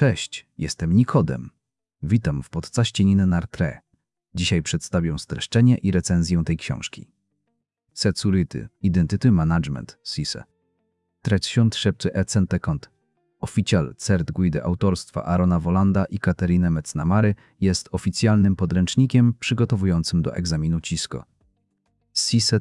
Cześć, jestem Nikodem. Witam w podcaście Nine Nartre. Dzisiaj przedstawię streszczenie i recenzję tej książki. Security, Identity Management, CISE. 350 Oficial Cert Guide autorstwa Aarona Volanda i Kateriny Metznamary jest oficjalnym podręcznikiem przygotowującym do egzaminu CISCO. CISE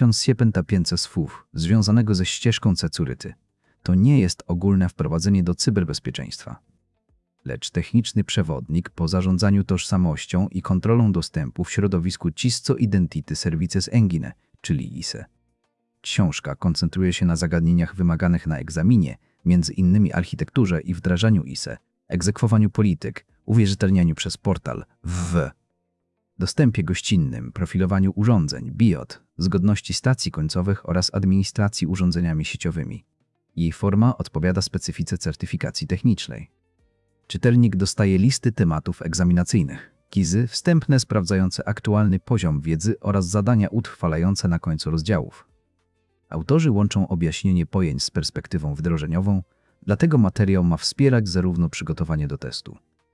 350 słów związanego ze ścieżką security. To nie jest ogólne wprowadzenie do cyberbezpieczeństwa, lecz techniczny przewodnik po zarządzaniu tożsamością i kontrolą dostępu w środowisku Cisco Identity Services Engine, czyli ISE. Książka koncentruje się na zagadnieniach wymaganych na egzaminie, m.in. architekturze i wdrażaniu ISE, egzekwowaniu polityk, uwierzytelnianiu przez portal WW, dostępie gościnnym, profilowaniu urządzeń BIOT, zgodności stacji końcowych oraz administracji urządzeniami sieciowymi. Jej forma odpowiada specyfice certyfikacji technicznej. Czytelnik dostaje listy tematów egzaminacyjnych, quizy wstępne sprawdzające aktualny poziom wiedzy oraz zadania utrwalające na końcu rozdziałów. Autorzy łączą objaśnienie pojęć z perspektywą wdrożeniową, dlatego materiał ma wspierać zarówno przygotowanie do testu,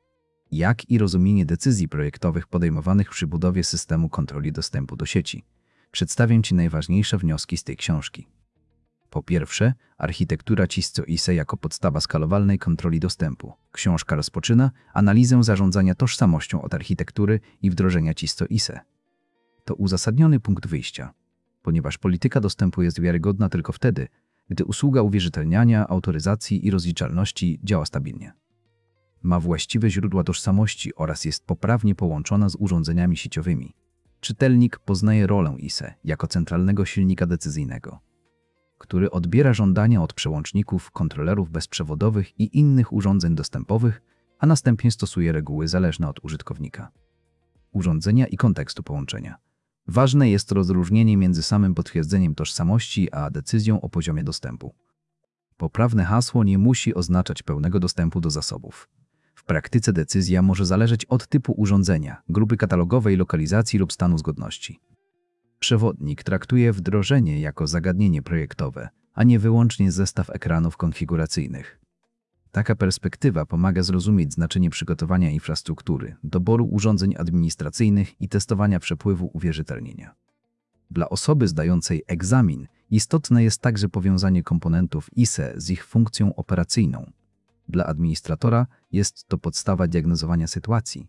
jak i rozumienie decyzji projektowych podejmowanych przy budowie systemu kontroli dostępu do sieci. Przedstawię Ci najważniejsze wnioski z tej książki. Po pierwsze, architektura Cisco ISE jako podstawa skalowalnej kontroli dostępu. Książka rozpoczyna analizę zarządzania tożsamością od architektury i wdrożenia Cisco ISE. To uzasadniony punkt wyjścia, ponieważ polityka dostępu jest wiarygodna tylko wtedy, gdy usługa uwierzytelniania, autoryzacji i rozliczalności działa stabilnie, ma właściwe źródła tożsamości oraz jest poprawnie połączona z urządzeniami sieciowymi. Czytelnik poznaje rolę ISE jako centralnego silnika decyzyjnego, który odbiera żądania od przełączników, kontrolerów bezprzewodowych i innych urządzeń dostępowych, a następnie stosuje reguły zależne od użytkownika, urządzenia i kontekstu połączenia. Ważne jest rozróżnienie między samym potwierdzeniem tożsamości a decyzją o poziomie dostępu. Poprawne hasło nie musi oznaczać pełnego dostępu do zasobów. W praktyce decyzja może zależeć od typu urządzenia, grupy katalogowej, lokalizacji lub stanu zgodności. Przewodnik traktuje wdrożenie jako zagadnienie projektowe, a nie wyłącznie zestaw ekranów konfiguracyjnych. Taka perspektywa pomaga zrozumieć znaczenie przygotowania infrastruktury, doboru urządzeń administracyjnych i testowania przepływu uwierzytelnienia. Dla osoby zdającej egzamin istotne jest także powiązanie komponentów ISE z ich funkcją operacyjną. Dla administratora jest to podstawa diagnozowania sytuacji,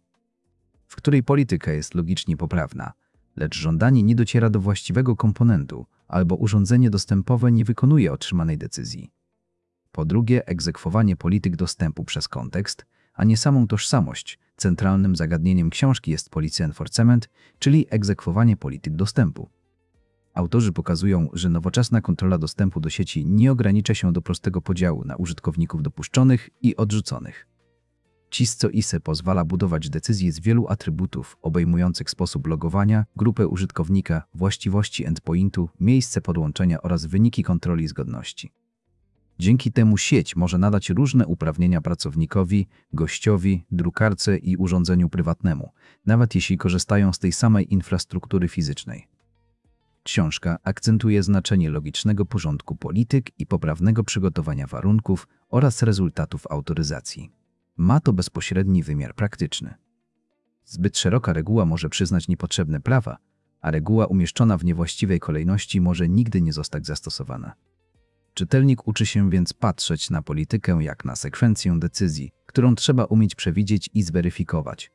w której polityka jest logicznie poprawna, lecz żądanie nie dociera do właściwego komponentu albo urządzenie dostępowe nie wykonuje otrzymanej decyzji. Po drugie, egzekwowanie polityk dostępu przez kontekst, a nie samą tożsamość. Centralnym zagadnieniem książki jest policy enforcement, czyli egzekwowanie polityk dostępu. Autorzy pokazują, że nowoczesna kontrola dostępu do sieci nie ogranicza się do prostego podziału na użytkowników dopuszczonych i odrzuconych. Cisco ISE pozwala budować decyzje z wielu atrybutów obejmujących sposób logowania, grupę użytkownika, właściwości endpointu, miejsce podłączenia oraz wyniki kontroli zgodności. Dzięki temu sieć może nadać różne uprawnienia pracownikowi, gościowi, drukarce i urządzeniu prywatnemu, nawet jeśli korzystają z tej samej infrastruktury fizycznej. Książka akcentuje znaczenie logicznego porządku polityk i poprawnego przygotowania warunków oraz rezultatów autoryzacji. Ma to bezpośredni wymiar praktyczny. Zbyt szeroka reguła może przyznać niepotrzebne prawa, a reguła umieszczona w niewłaściwej kolejności może nigdy nie zostać zastosowana. Czytelnik uczy się więc patrzeć na politykę jak na sekwencję decyzji, którą trzeba umieć przewidzieć i zweryfikować.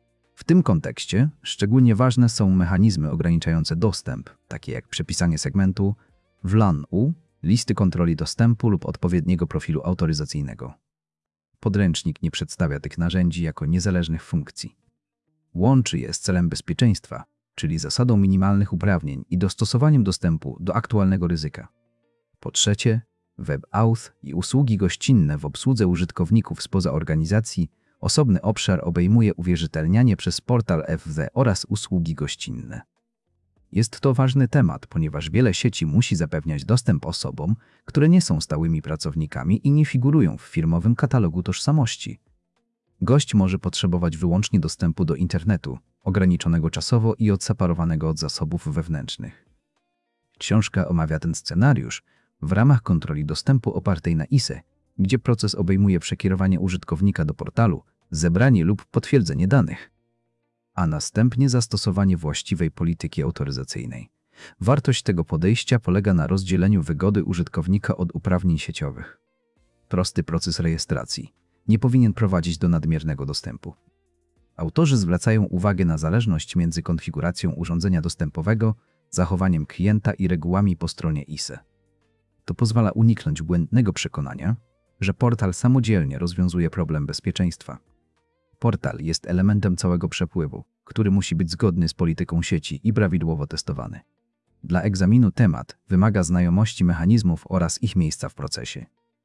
W tym kontekście szczególnie ważne są mechanizmy ograniczające dostęp, takie jak przepisanie segmentu, WLAN-U, listy kontroli dostępu lub odpowiedniego profilu autoryzacyjnego. Podręcznik nie przedstawia tych narzędzi jako niezależnych funkcji. Łączy je z celem bezpieczeństwa, czyli zasadą minimalnych uprawnień i dostosowaniem dostępu do aktualnego ryzyka. Po trzecie, WebAuth i usługi gościnne w obsłudze użytkowników spoza organizacji. Osobny obszar obejmuje uwierzytelnianie przez portal FW oraz usługi gościnne. Jest to ważny temat, ponieważ wiele sieci musi zapewniać dostęp osobom, które nie są stałymi pracownikami i nie figurują w firmowym katalogu tożsamości. Gość może potrzebować wyłącznie dostępu do internetu, ograniczonego czasowo i odseparowanego od zasobów wewnętrznych. Książka omawia ten scenariusz w ramach kontroli dostępu opartej na ISE, gdzie proces obejmuje przekierowanie użytkownika do portalu, zebranie lub potwierdzenie danych, a następnie zastosowanie właściwej polityki autoryzacyjnej. Wartość tego podejścia polega na rozdzieleniu wygody użytkownika od uprawnień sieciowych. Prosty proces rejestracji nie powinien prowadzić do nadmiernego dostępu. Autorzy zwracają uwagę na zależność między konfiguracją urządzenia dostępowego, zachowaniem klienta i regułami po stronie ISE. To pozwala uniknąć błędnego przekonania, że portal samodzielnie rozwiązuje problem bezpieczeństwa. Portal jest elementem całego przepływu, który musi być zgodny z polityką sieci i prawidłowo testowany. Dla egzaminu temat wymaga znajomości mechanizmów oraz ich miejsca w procesie.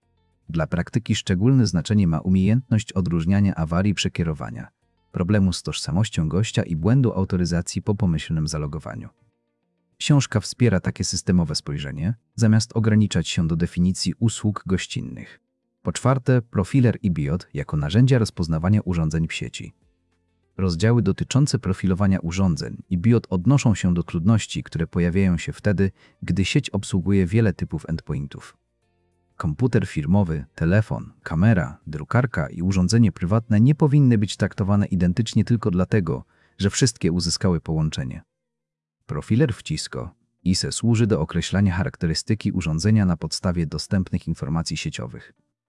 Dla praktyki szczególne znaczenie ma umiejętność odróżniania awarii przekierowania, problemu z tożsamością gościa i błędu autoryzacji po pomyślnym zalogowaniu. Książka wspiera takie systemowe spojrzenie, zamiast ograniczać się do definicji usług gościnnych. Po czwarte, profiler i BIOD jako narzędzia rozpoznawania urządzeń w sieci. Rozdziały dotyczące profilowania urządzeń i BIOD odnoszą się do trudności, które pojawiają się wtedy, gdy sieć obsługuje wiele typów endpointów. Komputer firmowy, telefon, kamera, drukarka i urządzenie prywatne nie powinny być traktowane identycznie tylko dlatego, że wszystkie uzyskały połączenie. Profiler w Cisco ISE służy do określania charakterystyki urządzenia na podstawie dostępnych informacji sieciowych.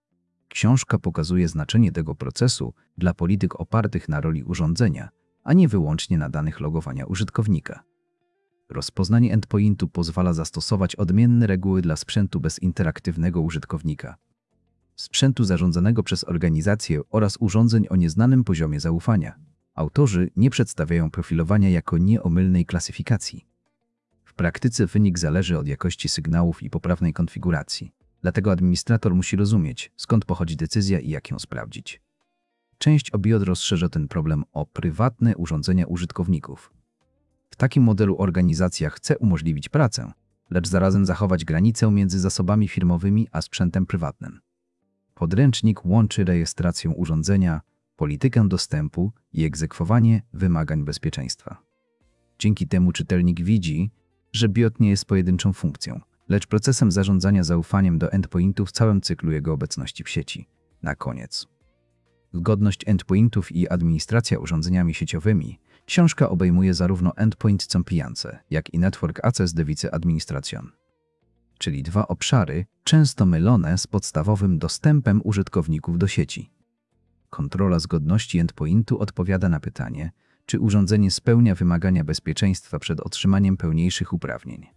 Książka pokazuje znaczenie tego procesu dla polityk opartych na roli urządzenia, a nie wyłącznie na danych logowania użytkownika. Rozpoznanie endpointu pozwala zastosować odmienne reguły dla sprzętu bez interaktywnego użytkownika, sprzętu zarządzanego przez organizację oraz urządzeń o nieznanym poziomie zaufania. Autorzy nie przedstawiają profilowania jako nieomylnej klasyfikacji. W praktyce wynik zależy od jakości sygnałów i poprawnej konfiguracji. Dlatego administrator musi rozumieć, skąd pochodzi decyzja i jak ją sprawdzić. Część o BIOD rozszerza ten problem o prywatne urządzenia użytkowników. W takim modelu organizacja chce umożliwić pracę, lecz zarazem zachować granicę między zasobami firmowymi a sprzętem prywatnym. Podręcznik łączy rejestrację urządzenia, politykę dostępu i egzekwowanie wymagań bezpieczeństwa. Dzięki temu czytelnik widzi, że BIOD nie jest pojedynczą funkcją, lecz procesem zarządzania zaufaniem do endpointów w całym cyklu jego obecności w sieci. Na koniec. Zgodność endpointów i administracja urządzeniami sieciowymi. Książka obejmuje zarówno endpoint compliance, jak i network access device administration, czyli dwa obszary często mylone z podstawowym dostępem użytkowników do sieci. Kontrola zgodności endpointu odpowiada na pytanie, czy urządzenie spełnia wymagania bezpieczeństwa przed otrzymaniem pełniejszych uprawnień.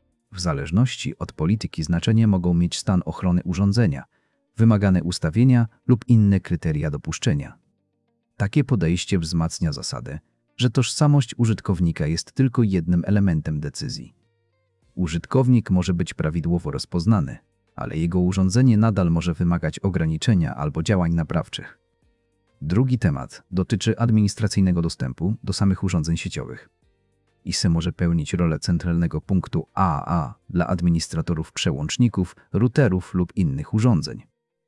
W zależności od polityki znaczenie mogą mieć stan ochrony urządzenia, wymagane ustawienia lub inne kryteria dopuszczenia. Takie podejście wzmacnia zasadę, że tożsamość użytkownika jest tylko jednym elementem decyzji. Użytkownik może być prawidłowo rozpoznany, ale jego urządzenie nadal może wymagać ograniczenia albo działań naprawczych. Drugi temat dotyczy administracyjnego dostępu do samych urządzeń sieciowych. ISE może pełnić rolę centralnego punktu AA dla administratorów przełączników, routerów lub innych urządzeń.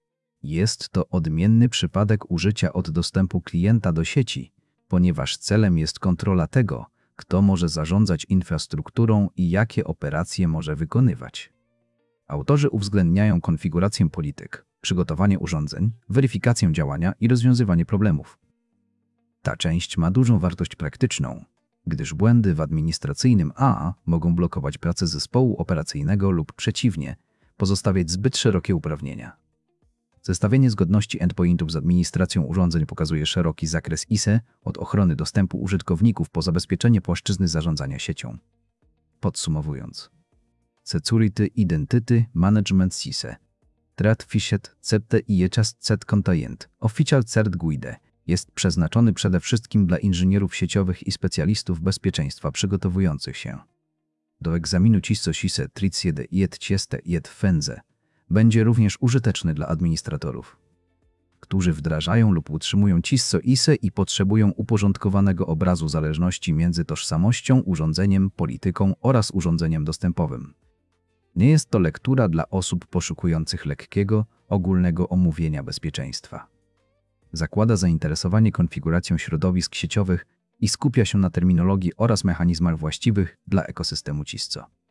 Jest to odmienny przypadek użycia od dostępu klienta do sieci, ponieważ celem jest kontrola tego, kto może zarządzać infrastrukturą i jakie operacje może wykonywać. Autorzy uwzględniają konfigurację polityk, przygotowanie urządzeń, weryfikację działania i rozwiązywanie problemów. Ta część ma dużą wartość praktyczną, gdyż błędy w administracyjnym AA mogą blokować pracę zespołu operacyjnego lub przeciwnie, pozostawiać zbyt szerokie uprawnienia. Zestawienie zgodności endpointów z administracją urządzeń pokazuje szeroki zakres ISE od ochrony dostępu użytkowników po zabezpieczenie płaszczyzny zarządzania siecią. Podsumowując. Security Identity Management CISE Threat Fished CT i Just Set Contained Official Cert Guide jest przeznaczony przede wszystkim dla inżynierów sieciowych i specjalistów bezpieczeństwa przygotowujących się do egzaminu CISO CISE Triciede iet Cieste iet Fenze. Będzie również użyteczny dla administratorów, którzy wdrażają lub utrzymują CISO ISE i potrzebują uporządkowanego obrazu zależności między tożsamością, urządzeniem, polityką oraz urządzeniem dostępowym. Nie jest to lektura dla osób poszukujących lekkiego, ogólnego omówienia bezpieczeństwa. Zakłada zainteresowanie konfiguracją środowisk sieciowych i skupia się na terminologii oraz mechanizmach właściwych dla ekosystemu CISO.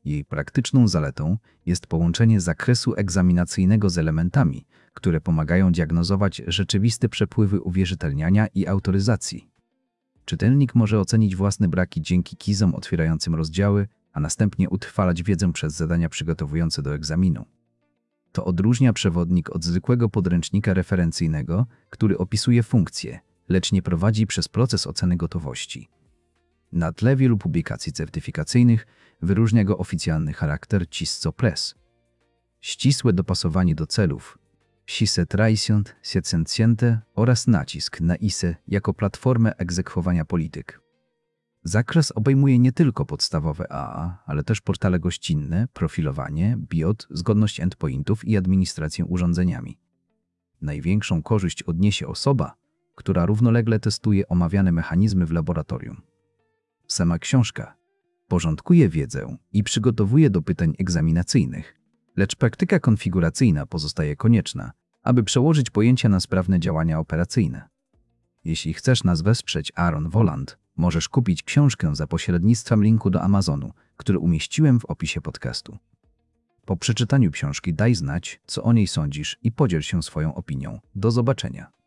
Jej praktyczną zaletą jest połączenie zakresu egzaminacyjnego z elementami, które pomagają diagnozować rzeczywiste przepływy uwierzytelniania i autoryzacji. Czytelnik może ocenić własne braki dzięki quizom otwierającym rozdziały, a następnie utrwalać wiedzę przez zadania przygotowujące do egzaminu. To odróżnia przewodnik od zwykłego podręcznika referencyjnego, który opisuje funkcje, lecz nie prowadzi przez proces oceny gotowości. Na tle wielu publikacji certyfikacyjnych wyróżnia go oficjalny charakter CISSO Press. Ścisłe dopasowanie do celów, CISE Traition, Siedcięcięte oraz nacisk na ISE jako platformę egzekwowania polityk. Zakres obejmuje nie tylko podstawowe AA, ale też portale gościnne, profilowanie, BIOD, zgodność endpointów i administrację urządzeniami. Największą korzyść odniesie osoba, która równolegle testuje omawiane mechanizmy w laboratorium. Sama książka porządkuje wiedzę i przygotowuje do pytań egzaminacyjnych, lecz praktyka konfiguracyjna pozostaje konieczna, aby przełożyć pojęcia na sprawne działania operacyjne. Jeśli chcesz nas wesprzeć Aaron Voland, możesz kupić książkę za pośrednictwem linku do Amazonu, który umieściłem w opisie podcastu. Po przeczytaniu książki daj znać, co o niej sądzisz i podziel się swoją opinią. Do zobaczenia.